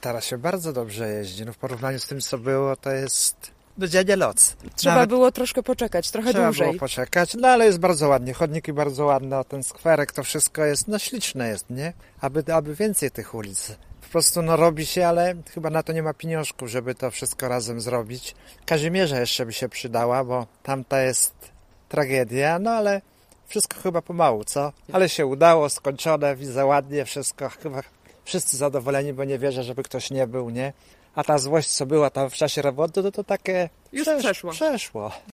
Teraz się bardzo dobrze jeździ. No w porównaniu z tym, co było, to jest dzień i noc. Trzeba było troszkę poczekać, trochę Trzeba dłużej. było poczekać, no ale jest bardzo ładnie. Chodniki bardzo ładne, ten skwerek, to wszystko jest, no śliczne jest, nie? Aby więcej tych ulic. Po prostu robi się, ale chyba na to nie ma pieniążków, żeby to wszystko razem zrobić. Kazimierza jeszcze by się przydała, bo tamta jest tragedia, no ale wszystko chyba pomału, co? Ale się udało, skończone, widzę ładnie wszystko, chyba wszyscy zadowoleni, bo nie wierzę, żeby ktoś nie był, nie? A ta złość, co była tam w czasie remontu, to takie Już przeszło. Przeszło.